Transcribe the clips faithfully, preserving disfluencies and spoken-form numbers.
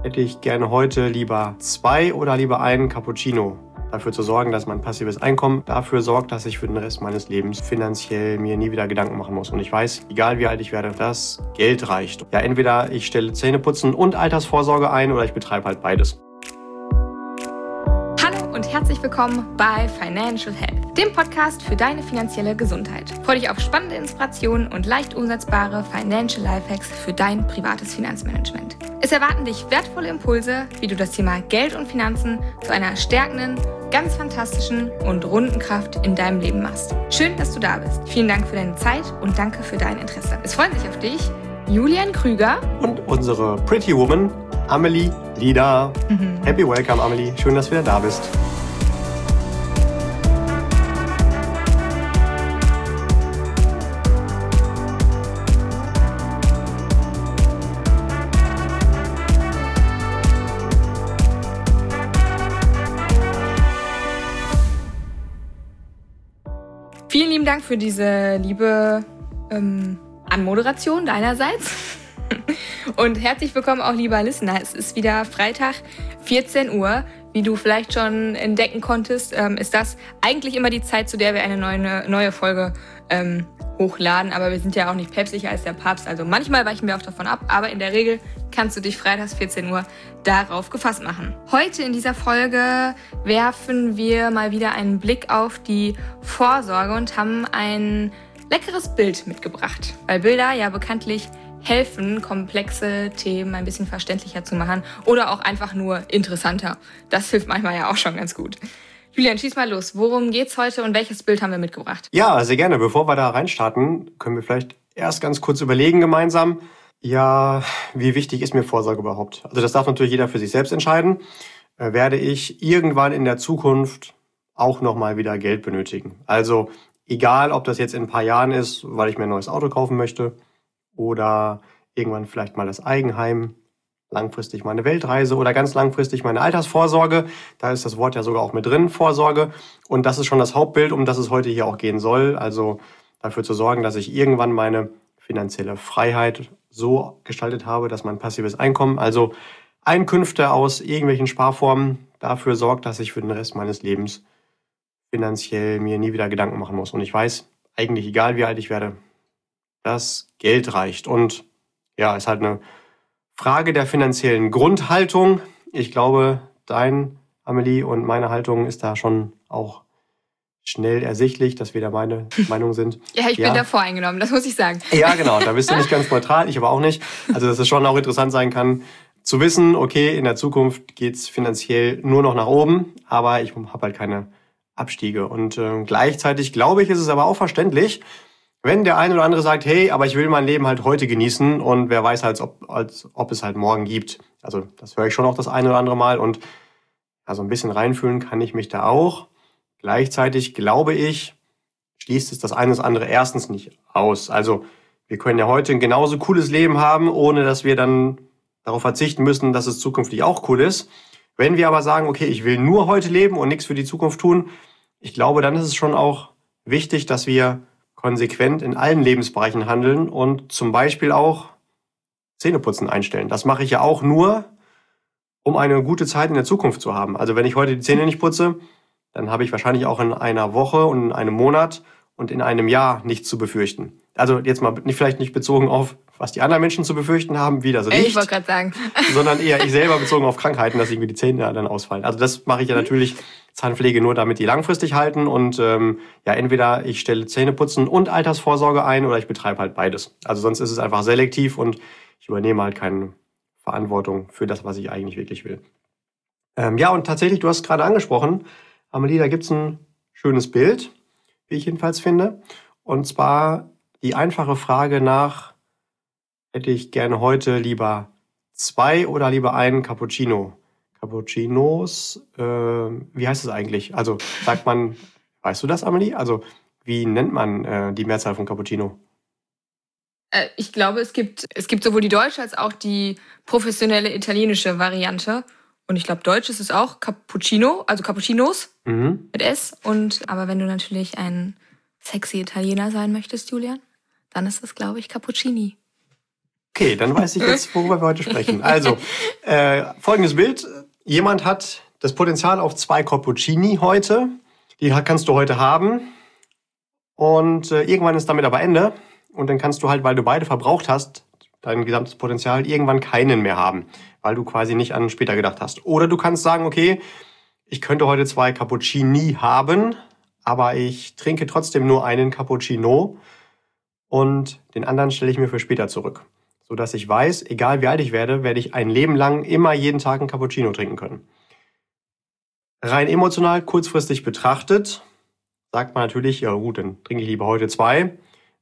hätte ich gerne heute lieber zwei oder lieber einen Cappuccino. Dafür zu sorgen, dass mein passives Einkommen dafür sorgt, dass ich für den Rest meines Lebens finanziell mir nie wieder Gedanken machen muss. Und ich weiß, egal wie alt ich werde, das Geld reicht. Ja, entweder ich stelle Zähneputzen und Altersvorsorge ein oder ich betreibe halt beides. Hallo und herzlich willkommen bei Financial Health, dem Podcast für deine finanzielle Gesundheit. Freue dich auf spannende Inspirationen und leicht umsetzbare Financial Lifehacks für dein privates Finanzmanagement. Es erwarten dich wertvolle Impulse, wie du das Thema Geld und Finanzen zu einer stärkenden, ganz fantastischen und runden Kraft in deinem Leben machst. Schön, dass du da bist. Vielen Dank für deine Zeit und danke für dein Interesse. Es freuen sich auf dich Julian Krüger und unsere Pretty Woman Amelie Lieder. Mhm. Happy Welcome, Amelie. Schön, dass du wieder da bist. Vielen lieben Dank für diese liebe ähm, Anmoderation deinerseits. Und herzlich willkommen auch, lieber Listener. Es ist wieder Freitag, vierzehn Uhr. Wie du vielleicht schon entdecken konntest, ähm, ist das eigentlich immer die Zeit, zu der wir eine neue, neue Folge ähm, hochladen. Aber wir sind ja auch nicht päpstlicher als der Papst. Also manchmal weichen wir auch davon ab. Aber in der Regel kannst du dich freitags vierzehn Uhr darauf gefasst machen. Heute in dieser Folge werfen wir mal wieder einen Blick auf die Vorsorge und haben ein leckeres Bild mitgebracht. Weil Bilder ja bekanntlich helfen, komplexe Themen ein bisschen verständlicher zu machen oder auch einfach nur interessanter. Das hilft manchmal ja auch schon ganz gut. Julian, schieß mal los. Worum geht's heute und welches Bild haben wir mitgebracht? Ja, sehr gerne. Bevor wir da reinstarten, können wir vielleicht erst ganz kurz überlegen gemeinsam, ja, wie wichtig ist mir Vorsorge überhaupt? Also das darf natürlich jeder für sich selbst entscheiden. Äh, werde ich irgendwann in der Zukunft auch nochmal wieder Geld benötigen? Also egal, ob das jetzt in ein paar Jahren ist, weil ich mir ein neues Auto kaufen möchte, oder irgendwann vielleicht mal das Eigenheim, langfristig meine Weltreise oder ganz langfristig meine Altersvorsorge. Da ist das Wort ja sogar auch mit drin, Vorsorge. Und das ist schon das Hauptbild, um das es heute hier auch gehen soll. Also dafür zu sorgen, dass ich irgendwann meine finanzielle Freiheit so gestaltet habe, dass mein passives Einkommen, also Einkünfte aus irgendwelchen Sparformen, dafür sorgt, dass ich für den Rest meines Lebens finanziell mir nie wieder Gedanken machen muss. Und ich weiß, eigentlich egal wie alt ich werde, das Geld reicht. Und ja, ist halt eine Frage der finanziellen Grundhaltung. Ich glaube, dein, Amelie, und meine Haltung ist da schon auch schnell ersichtlich, dass wir da meine Meinung sind. Ja, ich ja. bin da voreingenommen, das muss ich sagen. Ja, genau, da bist du nicht ganz neutral, ich aber auch nicht. Also dass es schon auch interessant sein kann, zu wissen, okay, in der Zukunft geht's finanziell nur noch nach oben, aber ich habe halt keine Abstiege. Und äh, gleichzeitig, glaube ich, ist es aber auch verständlich, wenn der eine oder andere sagt, hey, aber ich will mein Leben halt heute genießen und wer weiß halt, ob, als, ob es halt morgen gibt. Also das höre ich schon auch das eine oder andere Mal und also ein bisschen reinfühlen kann ich mich da auch. Gleichzeitig glaube ich, schließt es das eine oder andere erstens nicht aus. Also wir können ja heute ein genauso cooles Leben haben, ohne dass wir dann darauf verzichten müssen, dass es zukünftig auch cool ist. Wenn wir aber sagen, okay, ich will nur heute leben und nichts für die Zukunft tun, ich glaube, dann ist es schon auch wichtig, dass wir konsequent in allen Lebensbereichen handeln und zum Beispiel auch Zähneputzen einstellen. Das mache ich ja auch nur, um eine gute Zeit in der Zukunft zu haben. Also wenn ich heute die Zähne nicht putze, dann habe ich wahrscheinlich auch in einer Woche und in einem Monat und in einem Jahr nichts zu befürchten. Also jetzt mal nicht, vielleicht nicht bezogen auf, was die anderen Menschen zu befürchten haben, wie das riecht. Ich wollte gerade sagen. Sondern eher ich selber bezogen auf Krankheiten, dass irgendwie die Zähne dann ausfallen. Also das mache ich ja natürlich Zahnpflege nur, damit die langfristig halten. Und ähm, ja, entweder ich stelle Zähneputzen und Altersvorsorge ein oder ich betreibe halt beides. Also sonst ist es einfach selektiv und ich übernehme halt keine Verantwortung für das, was ich eigentlich wirklich will. Ähm, ja, und tatsächlich, du hast gerade angesprochen, Amelie, da gibt's ein schönes Bild, wie ich jedenfalls finde. Und zwar die einfache Frage nach, hätte ich gerne heute lieber zwei oder lieber einen Cappuccino? Cappuccinos, äh, wie heißt es eigentlich? Also sagt man, weißt du das, Amelie? Also wie nennt man äh, die Mehrzahl von Cappuccino? Äh, ich glaube, es gibt, es gibt sowohl die deutsche als auch die professionelle italienische Variante. Und ich glaube, Deutsch ist es auch Cappuccino, also Cappuccinos mhm. mit S. Und aber wenn du natürlich ein sexy Italiener sein möchtest, Julian, dann ist es, glaube ich, Cappuccini. Okay, dann weiß ich jetzt, worüber wir heute sprechen. Also, äh, folgendes Bild. Jemand hat das Potenzial auf zwei Cappuccini heute. Die kannst du heute haben. Und äh, irgendwann ist damit aber Ende. Und dann kannst du halt, weil du beide verbraucht hast, dein gesamtes Potenzial, irgendwann keinen mehr haben. Weil du quasi nicht an später gedacht hast. Oder du kannst sagen, okay, ich könnte heute zwei Cappuccini haben, aber ich trinke trotzdem nur einen Cappuccino und den anderen stelle ich mir für später zurück. Sodass ich weiß, egal wie alt ich werde, werde ich ein Leben lang immer jeden Tag einen Cappuccino trinken können. Rein emotional, kurzfristig betrachtet, sagt man natürlich, ja gut, dann trinke ich lieber heute zwei.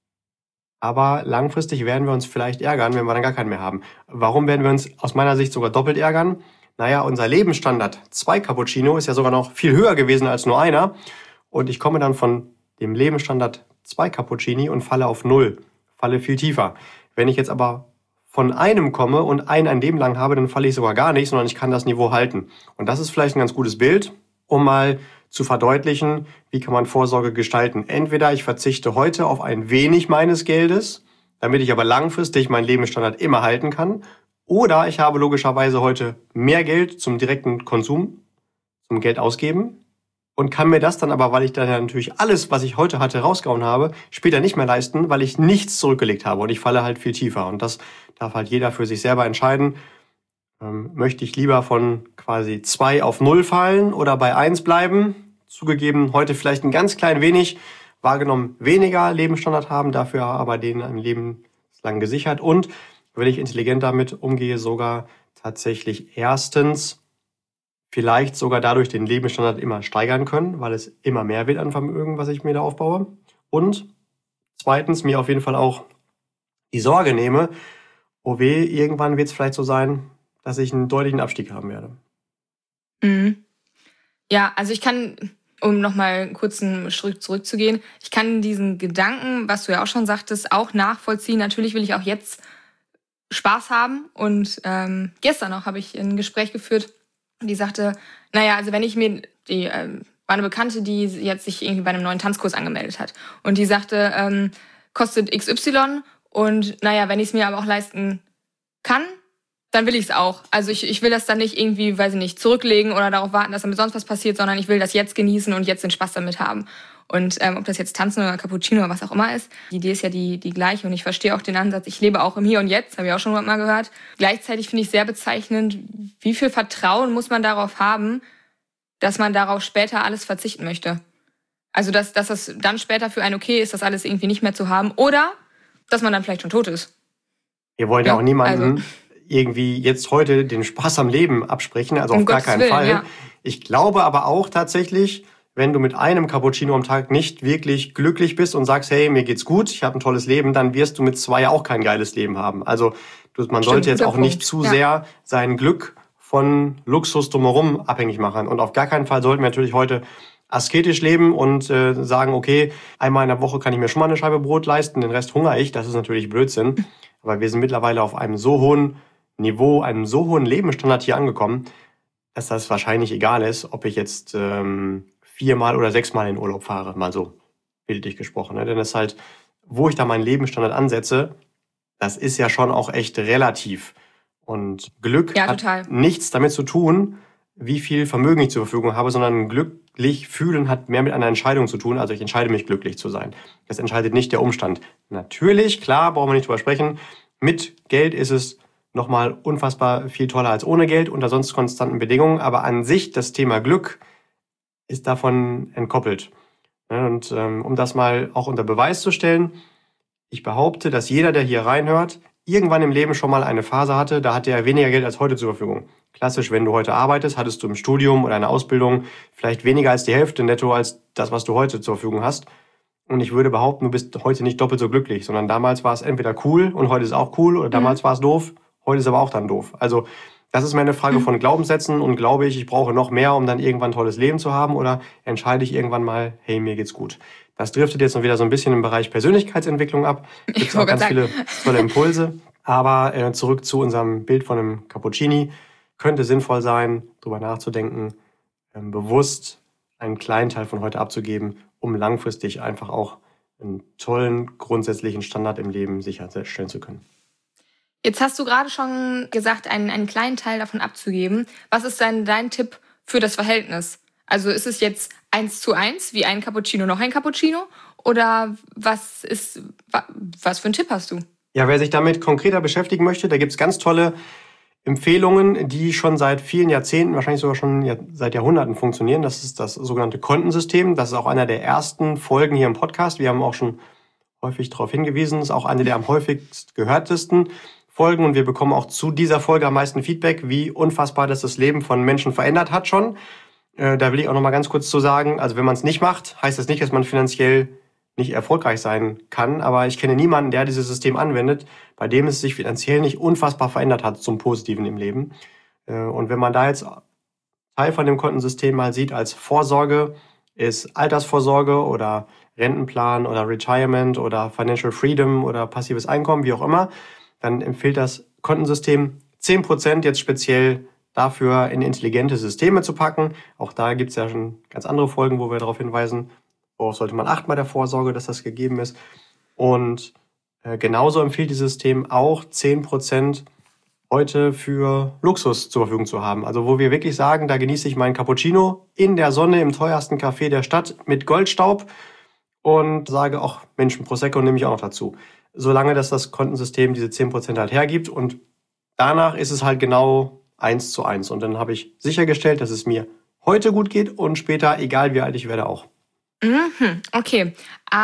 Aber langfristig werden wir uns vielleicht ärgern, wenn wir dann gar keinen mehr haben. Warum werden wir uns aus meiner Sicht sogar doppelt ärgern? Naja, unser Lebensstandard, zwei Cappuccino, ist ja sogar noch viel höher gewesen als nur einer. Und ich komme dann von dem Lebensstandard zwei Cappuccini und falle auf null, falle viel tiefer. Wenn ich jetzt aber von einem komme und einen ein Leben lang habe, dann falle ich sogar gar nicht, sondern ich kann das Niveau halten. Und das ist vielleicht ein ganz gutes Bild, um mal zu verdeutlichen, wie kann man Vorsorge gestalten. Entweder ich verzichte heute auf ein wenig meines Geldes, damit ich aber langfristig meinen Lebensstandard immer halten kann, oder ich habe logischerweise heute mehr Geld zum direkten Konsum, zum Geld ausgeben und kann mir das dann aber, weil ich dann ja natürlich alles, was ich heute hatte, rausgehauen habe, später nicht mehr leisten, weil ich nichts zurückgelegt habe und ich falle halt viel tiefer. Und das darf halt jeder für sich selber entscheiden. Ähm, möchte ich lieber von quasi zwei auf null fallen oder bei eins bleiben? Zugegeben, heute vielleicht ein ganz klein wenig, wahrgenommen weniger Lebensstandard haben, dafür aber den ein Leben lang gesichert. Und wenn ich intelligent damit umgehe, sogar tatsächlich erstens vielleicht sogar dadurch den Lebensstandard immer steigern können, weil es immer mehr wird an Vermögen, was ich mir da aufbaue. Und zweitens mir auf jeden Fall auch die Sorge nehme, oh weh, irgendwann wird es vielleicht so sein, dass ich einen deutlichen Abstieg haben werde. Mhm. Ja, also ich kann, um nochmal einen kurzen Schritt zurückzugehen, ich kann diesen Gedanken, was du ja auch schon sagtest, auch nachvollziehen. Natürlich will ich auch jetzt Spaß haben. Und ähm, gestern noch habe ich ein Gespräch geführt, die sagte, naja, also wenn ich mir, die ähm, war eine Bekannte, die jetzt sich irgendwie bei einem neuen Tanzkurs angemeldet hat. Und die sagte, ähm, kostet X Y und naja, wenn ich es mir aber auch leisten kann, dann will ich es auch. Also ich, ich will das dann nicht irgendwie, weiß ich nicht, zurücklegen oder darauf warten, dass damit sonst was passiert, sondern ich will das jetzt genießen und jetzt den Spaß damit haben. Und ähm, ob das jetzt Tanzen oder Cappuccino oder was auch immer ist, die Idee ist ja die, die gleiche. Und ich verstehe auch den Ansatz, ich lebe auch im Hier und Jetzt, habe ich auch schon mal gehört. Gleichzeitig finde ich sehr bezeichnend, wie viel Vertrauen muss man darauf haben, dass man darauf später alles verzichten möchte. Also dass, dass das dann später für einen okay ist, das alles irgendwie nicht mehr zu haben. Oder dass man dann vielleicht schon tot ist. Wir wollen ja, ja auch niemanden... Also irgendwie jetzt heute den Spaß am Leben absprechen, also um auf gar keinen Willen, Fall. Ja. Ich glaube aber auch tatsächlich, wenn du mit einem Cappuccino am Tag nicht wirklich glücklich bist und sagst, hey, mir geht's gut, ich habe ein tolles Leben, dann wirst du mit zwei auch kein geiles Leben haben. Also du, man Stimmt, sollte jetzt auch Punkt. nicht zu ja. sehr sein Glück von Luxus drumherum abhängig machen. Und auf gar keinen Fall sollten wir natürlich heute asketisch leben und äh, sagen, okay, einmal in der Woche kann ich mir schon mal eine Scheibe Brot leisten, den Rest hungere ich. Das ist natürlich Blödsinn. Aber wir sind mittlerweile auf einem so hohen Niveau, einem so hohen Lebensstandard hier angekommen, dass das wahrscheinlich egal ist, ob ich jetzt ähm, viermal oder sechsmal in Urlaub fahre, mal so bildlich gesprochen. Ne? Denn das ist halt, wo ich da meinen Lebensstandard ansetze, das ist ja schon auch echt relativ. Und Glück ja, hat total. nichts damit zu tun, wie viel Vermögen ich zur Verfügung habe, sondern glücklich fühlen hat mehr mit einer Entscheidung zu tun. Also ich entscheide mich, glücklich zu sein. Das entscheidet nicht der Umstand. Natürlich, klar, brauchen wir nicht drüber sprechen, mit Geld ist es nochmal unfassbar viel toller als ohne Geld unter sonst konstanten Bedingungen. Aber an sich, das Thema Glück ist davon entkoppelt. Und ähm, um das mal auch unter Beweis zu stellen, ich behaupte, dass jeder, der hier reinhört, irgendwann im Leben schon mal eine Phase hatte, da hatte er weniger Geld als heute zur Verfügung. Klassisch, wenn du heute arbeitest, hattest du im Studium oder einer Ausbildung vielleicht weniger als die Hälfte netto als das, was du heute zur Verfügung hast. Und ich würde behaupten, du bist heute nicht doppelt so glücklich, sondern damals war es entweder cool und heute ist es auch cool oder damals mhm. war es doof. Heute ist aber auch dann doof. Also das ist mir eine Frage von Glaubenssätzen und glaube ich, ich brauche noch mehr, um dann irgendwann ein tolles Leben zu haben oder entscheide ich irgendwann mal, hey, mir geht's gut. Das driftet jetzt noch wieder so ein bisschen im Bereich Persönlichkeitsentwicklung ab. Gibt es auch ganz sagen. viele tolle Impulse. Aber äh, zurück zu unserem Bild von einem Cappuccini. Könnte sinnvoll sein, darüber nachzudenken, ähm, bewusst einen kleinen Teil von heute abzugeben, um langfristig einfach auch einen tollen grundsätzlichen Standard im Leben sicherstellen zu können. Jetzt hast du gerade schon gesagt, einen, einen kleinen Teil davon abzugeben. Was ist dann dein Tipp für das Verhältnis? Also ist es jetzt eins zu eins, wie ein Cappuccino noch ein Cappuccino? Oder was ist, was für einen Tipp hast du? Ja, wer sich damit konkreter beschäftigen möchte, da gibt's ganz tolle Empfehlungen, die schon seit vielen Jahrzehnten, wahrscheinlich sogar schon seit Jahrhunderten funktionieren. Das ist das sogenannte Kontensystem. Das ist auch einer der ersten Folgen hier im Podcast. Wir haben auch schon häufig darauf hingewiesen. Das ist auch eine der am häufigst gehörtesten Folgen. Und wir bekommen auch zu dieser Folge am meisten Feedback, wie unfassbar das das Leben von Menschen verändert hat schon. Äh, da will ich auch noch mal ganz kurz zu sagen, also wenn man es nicht macht, heißt das nicht, dass man finanziell nicht erfolgreich sein kann. Aber ich kenne niemanden, der dieses System anwendet, bei dem es sich finanziell nicht unfassbar verändert hat zum Positiven im Leben. Und wenn man da jetzt Teil von dem Kontensystem mal sieht als Vorsorge, ist Altersvorsorge oder Rentenplan oder Retirement oder Financial Freedom oder passives Einkommen, wie auch immer, dann empfiehlt das Kontensystem zehn Prozent jetzt speziell dafür in intelligente Systeme zu packen. Auch da gibt es ja schon ganz andere Folgen, wo wir darauf hinweisen, worauf sollte man achten bei der Vorsorge, dass das gegeben ist. Und äh, genauso empfiehlt dieses System auch zehn Prozent heute für Luxus zur Verfügung zu haben. Also wo wir wirklich sagen, da genieße ich meinen Cappuccino in der Sonne im teuersten Café der Stadt mit Goldstaub und sage, ach Mensch, ein Prosecco nehme ich auch noch dazu. Solange dass das Kontensystem diese zehn Prozent halt hergibt und danach ist es halt genau eins zu eins. Und dann habe ich sichergestellt, dass es mir heute gut geht und später, egal wie alt ich werde, auch. Mhm, okay,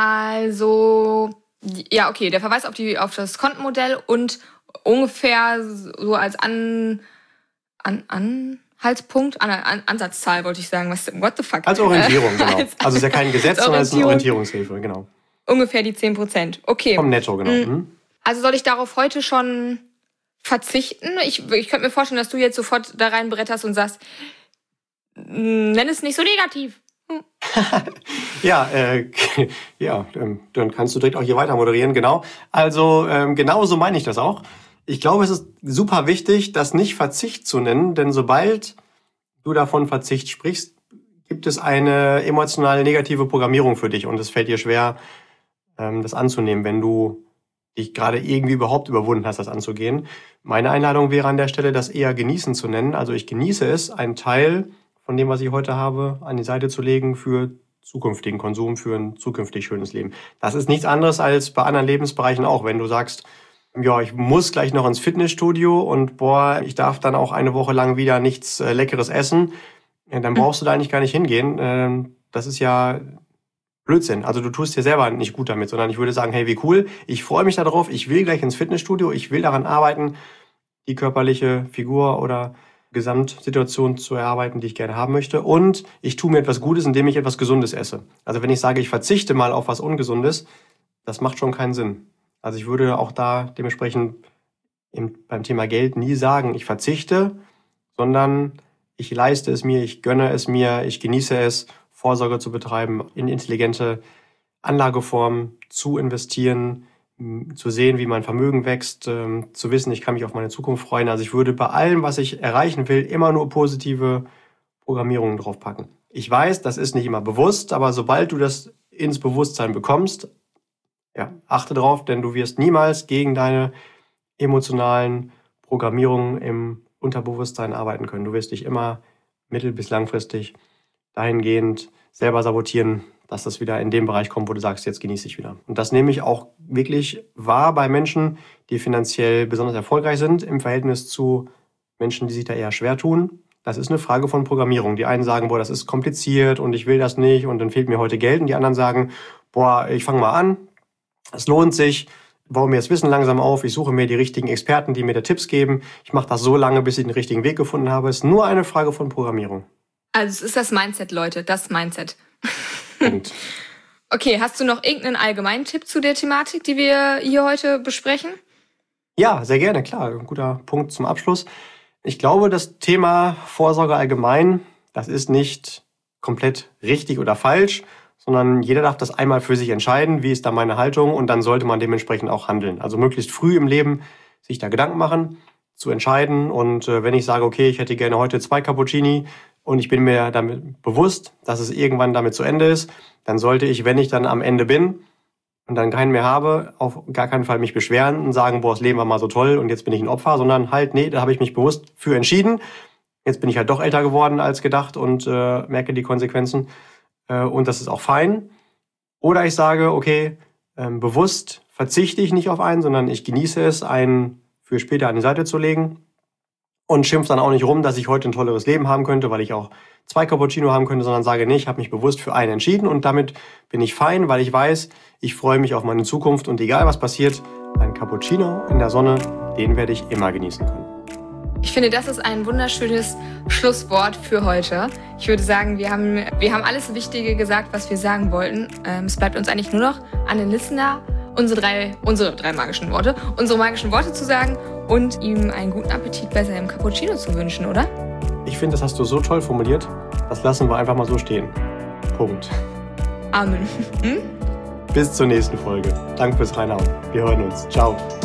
also, ja, okay, der Verweis auf, die, auf das Kontenmodell und ungefähr so als An, an, Anhaltspunkt, an, an, Ansatzzahl wollte ich sagen, was, what the fuck? Als Orientierung, genau. Als, also es ist ja kein Gesetz, sondern es ist eine Orientierungshilfe, genau. Ungefähr die zehn Prozent, okay. Vom Netto, genau. Mhm. Also soll ich darauf heute schon verzichten? Ich, ich könnte mir vorstellen, dass du jetzt sofort da reinbretterst und sagst, nenn es nicht so negativ. ja, äh, ja, ähm, dann kannst du direkt auch hier weiter moderieren, genau. Also ähm, genau so meine ich das auch. Ich glaube, es ist super wichtig, das nicht Verzicht zu nennen, denn sobald du davon Verzicht sprichst, gibt es eine emotional negative Programmierung für dich und es fällt dir schwer, ähm, das anzunehmen, wenn du dich gerade irgendwie überhaupt überwunden hast, das anzugehen. Meine Einladung wäre an der Stelle, das eher genießen zu nennen. Also ich genieße es, einen Teil von dem, was ich heute habe, an die Seite zu legen für zukünftigen Konsum, für ein zukünftig schönes Leben. Das ist nichts anderes als bei anderen Lebensbereichen auch. Wenn du sagst, ja, ich muss gleich noch ins Fitnessstudio und boah, ich darf dann auch eine Woche lang wieder nichts äh, Leckeres essen, ja, dann brauchst du da eigentlich gar nicht hingehen. Ähm, das ist ja Blödsinn. Also du tust dir selber nicht gut damit, sondern ich würde sagen, hey, wie cool, ich freue mich darauf, ich will gleich ins Fitnessstudio, ich will daran arbeiten, die körperliche Figur oder Gesamtsituation zu erarbeiten, die ich gerne haben möchte. Und ich tue mir etwas Gutes, indem ich etwas Gesundes esse. Also wenn ich sage, ich verzichte mal auf was Ungesundes, das macht schon keinen Sinn. Also ich würde auch da dementsprechend im, beim Thema Geld nie sagen, ich verzichte, sondern ich leiste es mir, ich gönne es mir, ich genieße es, Vorsorge zu betreiben, in intelligente Anlageformen zu investieren, zu sehen, wie mein Vermögen wächst, ähm, zu wissen, ich kann mich auf meine Zukunft freuen. Also ich würde bei allem, was ich erreichen will, immer nur positive Programmierungen draufpacken. Ich weiß, das ist nicht immer bewusst, aber sobald du das ins Bewusstsein bekommst, ja, achte drauf, denn du wirst niemals gegen deine emotionalen Programmierungen im Unterbewusstsein arbeiten können. Du wirst dich immer mittel- bis langfristig dahingehend selber sabotieren, dass das wieder in dem Bereich kommt, wo du sagst, jetzt genieße ich wieder. Und das nehme ich auch wirklich wahr bei Menschen, die finanziell besonders erfolgreich sind, im Verhältnis zu Menschen, die sich da eher schwer tun. Das ist eine Frage von Programmierung. Die einen sagen, boah, das ist kompliziert und ich will das nicht und dann fehlt mir heute Geld. Und die anderen sagen, boah, ich fange mal an, es lohnt sich, baue mir das Wissen langsam auf, ich suche mir die richtigen Experten, die mir da Tipps geben. Ich mache das so lange, bis ich den richtigen Weg gefunden habe. Es ist nur eine Frage von Programmierung. Also es ist das Mindset, Leute, das Mindset. Punkt. Okay, hast du noch irgendeinen allgemeinen Tipp zu der Thematik, die wir hier heute besprechen? Ja, sehr gerne, klar. Ein guter Punkt zum Abschluss. Ich glaube, das Thema Vorsorge allgemein, das ist nicht komplett richtig oder falsch, sondern jeder darf das einmal für sich entscheiden, wie ist da meine Haltung und dann sollte man dementsprechend auch handeln. Also möglichst früh im Leben sich da Gedanken machen, zu entscheiden und äh, wenn ich sage, okay, ich hätte gerne heute zwei Cappuccini, und ich bin mir damit bewusst, dass es irgendwann damit zu Ende ist, dann sollte ich, wenn ich dann am Ende bin, und dann keinen mehr habe, auf gar keinen Fall mich beschweren und sagen, boah, das Leben war mal so toll und jetzt bin ich ein Opfer, sondern halt, nee, da habe ich mich bewusst für entschieden. Jetzt bin ich halt doch älter geworden als gedacht und äh, merke die Konsequenzen. Äh, und das ist auch fein. Oder ich sage, okay, ähm, bewusst verzichte ich nicht auf einen, sondern ich genieße es, einen für später an die Seite zu legen. Und schimpf dann auch nicht rum, dass ich heute ein tolleres Leben haben könnte, weil ich auch zwei Cappuccino haben könnte, sondern sage, nee, ich habe mich bewusst für einen entschieden und damit bin ich fein, weil ich weiß, ich freue mich auf meine Zukunft und egal was passiert, ein Cappuccino in der Sonne, den werde ich immer genießen können. Ich finde, das ist ein wunderschönes Schlusswort für heute. Ich würde sagen, wir haben, wir haben alles Wichtige gesagt, was wir sagen wollten. Ähm, es bleibt uns eigentlich nur noch an den Listener unsere drei, unsere drei magischen Worte, unsere magischen Worte zu sagen und ihm einen guten Appetit bei seinem Cappuccino zu wünschen, oder? Ich finde, das hast du so toll formuliert. Das lassen wir einfach mal so stehen. Punkt. Amen. Hm? Bis zur nächsten Folge. Danke fürs Reinhauen. Wir hören uns. Ciao.